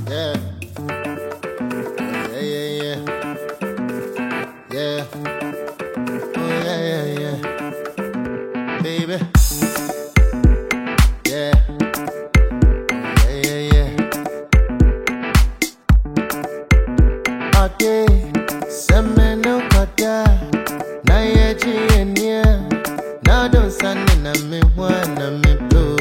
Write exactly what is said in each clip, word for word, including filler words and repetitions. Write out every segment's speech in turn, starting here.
Yeah. Yeah, yeah, yeah. Yeah. Oh, yeah, yeah, yeah. Baby. Yeah. Yeah, yeah, yeah. All day. Summer no kota. Na yeji enya. Na don't stand in a me one a me blue.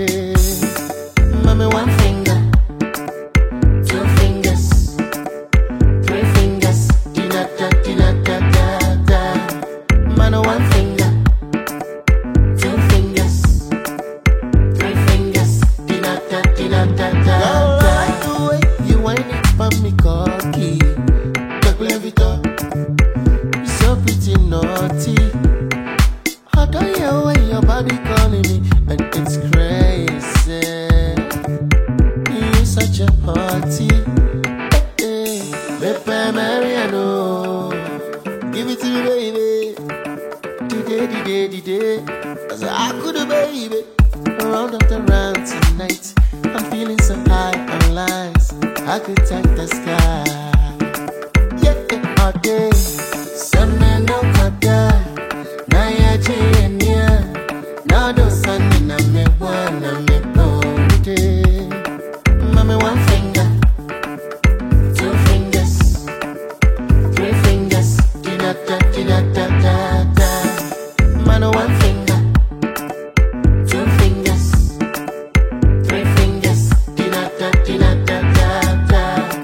Mommy one finger. Two fingers. Three fingers. Tina ta tina ta ta ta. Man one finger. Two fingers. Three fingers. Tina ta tina ta ta ta. The way you whine it for me cocky. Chocolate Vito. You so pretty naughty. How do you way your body calling me? And it's crazy. You such a party. Hey, Pepe Mariano. Give it to me, baby. Today, today, today. Cause I could have, baby. Around after round tonight. I'm feeling so high on lines. I could touch the sky. Yeah, yeah, all day. Summer no kata. Na ya jenya. Na do sunny na me wanna me pode. Mommy one finger. Two fingers. Three fingers. Tina ta tina ta ta ta. Man one finger. Two fingers. Three fingers. Tina ta tina ta ta ta.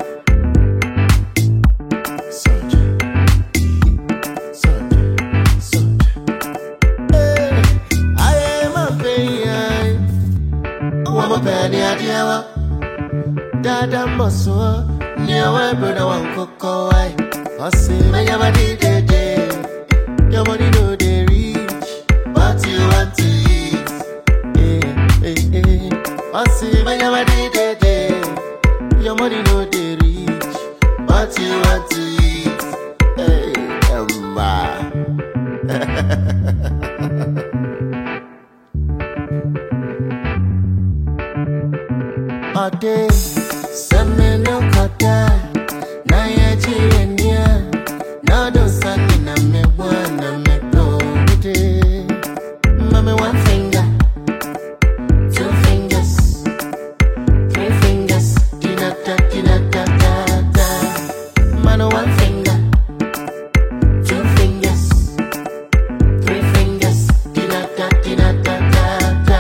Soldier. Soldier. Soldier. Hey, I am a baby. I'm a penny at yawa. Dada muscle. Near where brother one cocoa. I say, my yama did it. Your money no they reach. What you want to eat? Hey, hey, hey. I say, my yama did it. Your money no they reach. What you want to eat? Hey, Emma. All day, summer no kota. Na yeji enya. Na do sunny na me wanna me pode. Mommy one finger. Two fingers. Three fingers. Tina ta tina ta ta ta. Man one finger. Two fingers. Three fingers. Tina ta tina ta ta ta.